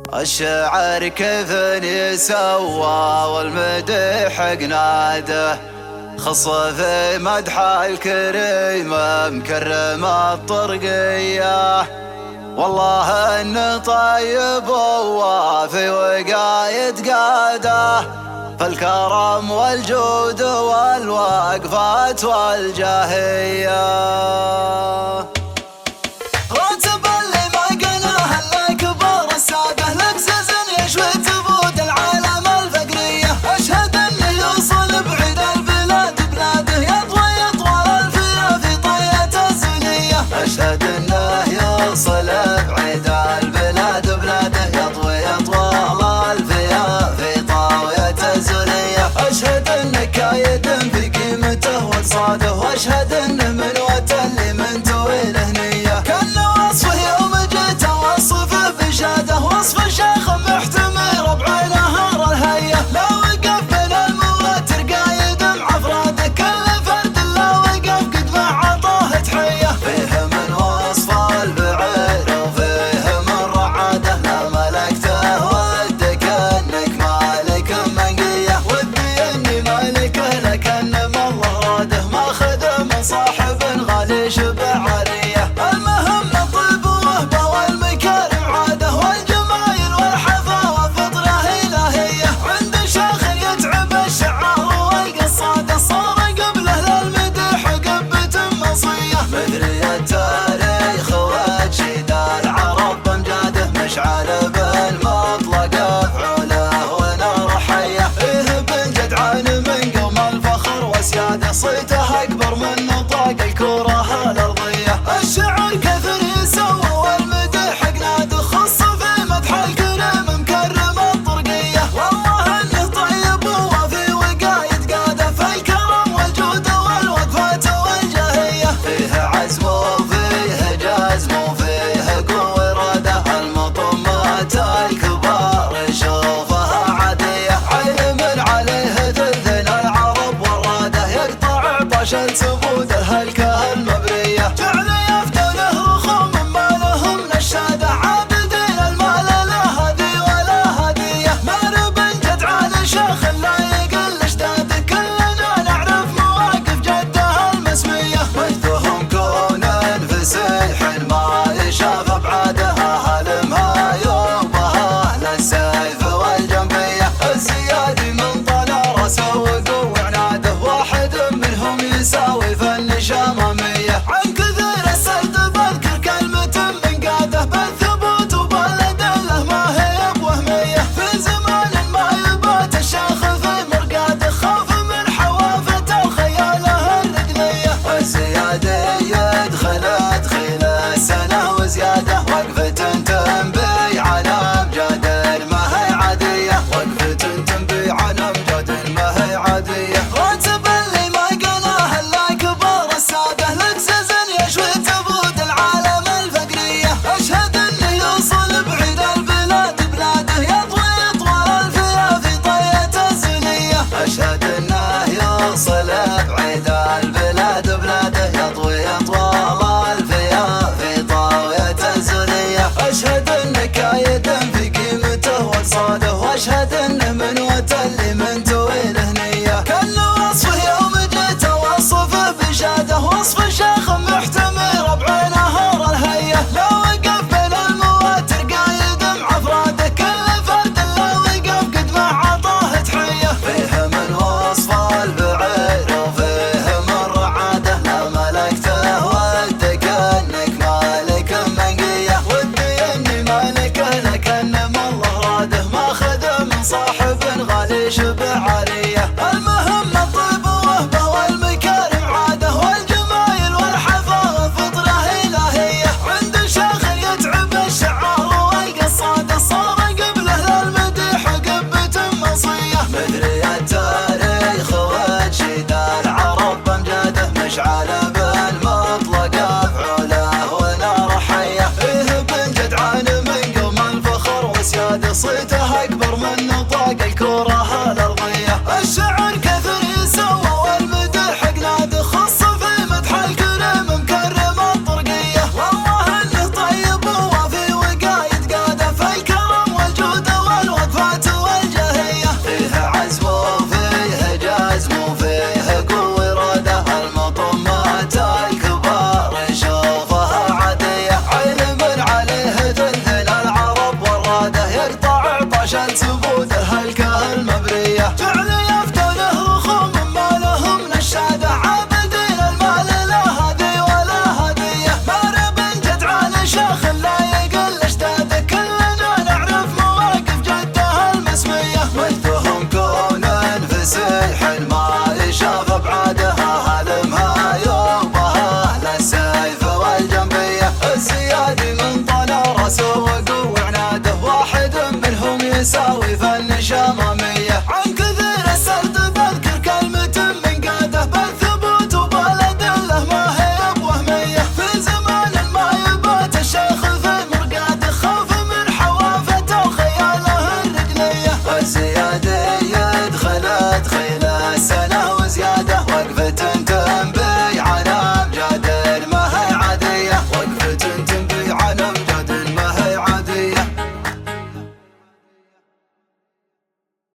الشعر كيف يسوى والمدح قناده، خص في مدح الكريمة مكرم الطرقية. والله إن طيب وفي وقايد قاده، فالكرم والجود والوقفات والجاهية. أشهد إنه يوصل بعيد البلاد بلاده، يطوي أطوال الفيا في طاوية الزلية. أشهد إنه كايد في قيمته واقصاده، وأشهد إنه من اللي من تويله نية. كان وصفه يوم جيت وصفه بشاده، وصف شيخ محتمي ربع نهار الهية. لا وقف بين المواتر قايد مع أفراده، كل فرد لا وقف قد ما عطاه تحية. فيه من وصف البعير وفيه من رعاده، لا ملكته ودك انك مالك منقية. ودي اني مالكه لكن الله راده، ماخذ من صاحب غالي شبع عرية. المهم الطيب وهبه والمكارم عاده، والجمايل والحفاوة فطرة إلهية. عند شيخ يتعب الشعار والقصاده، صار قبله للمدح قبة مصية. مدري التاريخ وتشيد العرب بامجاده، مشعل بالمطلق افعوله ونار حيه. إيه بن جدعان من قوم الفخر وسياده، صيته اكبر من نطاق الكره الارضيه. الشعر كثر يسوى والمدح قناده، خص في مدح الكريم مكرم الطرقيه. والله انه طيب وفي وقايد قاده، فالكرم والجود والوقفات والجاهيه. فيه عزم وفيه جزم وفيه قوة إرادة، المطمات الكبار يشوفها عادية. عين من عليه ثلثين العرب والرادة، يقطع طشة سفود الهلكة المبرية. جعل يفتوا له رخوم ما لهم نشادة، عابدين المال لا هدي ولا هدية. مار بن جدعان شيخ لا يقل اشتاده، كلنا نعرف مواقف جده المسمية. وجدهم كون فسيح ما يشاف ابعادها، هلمها يومها للسيف والجنبية. الزيادي من طال راسه وقوة عناده، واحد منهم يساوي فن شاممية. عن كثير السرد بذكر كلمة من قاده، بالثبوت وبالأدلة ما هي بوهمية. في زمان ما يبات الشيخ في مرقاده، خاف من حوافة الخيالة الرقلية. الزيادي دخلت خيل السنة وزيادة، وقفة تنبي عن أمجاد ما هي عادية. وقفة تنبي عن أمجاد ما هي عادية. راتب اللي ما قناه إلا كبار السادة، لقزز يشوي تبود العالم الفقرية. أشهد إنه يوصل بعيد البلاد بلاده، يطوي أطوال الفيا في طية الزلية. أشهد إنه يوصل بعيد البلاد بلاده، يطوي أطوال الفيا في طاوية الزلية. أشهد إنه كايد في قيمته واقصاده، وأشهد إنه من اللي من تويله نية. كان وصفه يوم جيت وصفه بشاده، وصف شيخ محتمي ربع نهار الهية. لا وقف بين المواتر قايد مع أفراده، كل فرد لا وقف قد ما عطاه تحية. فيه من وصف البعير وفيه من رعاده، لا ملكته ودك انك مالك منقية. ودي اني مالكه لكن الله راده، ماخذ من صاحب غالي شبع عرية. المهم الطيب وهبه والمكارم عاده، والجمايل والحفاوة فطرة إلهية. عند شيخ يتعب الشعار والقصاده، صار قبله للمدح قبة مصية. مدري التاريخ وتشيد العرب بامجاده، مشعل بالمطلق افعوله ونار حيه. إيه بن جدعان من قوم الفخر وسياده، صيته اكبر من نطاق الكره الارضيه. الشعر كثر يسوى والمدح قناده، خص في مدح الكريم مكرم الطرقيه. والله انه طيب وفي وقايد قاده، فالكرم والجود يساوي فن شمامة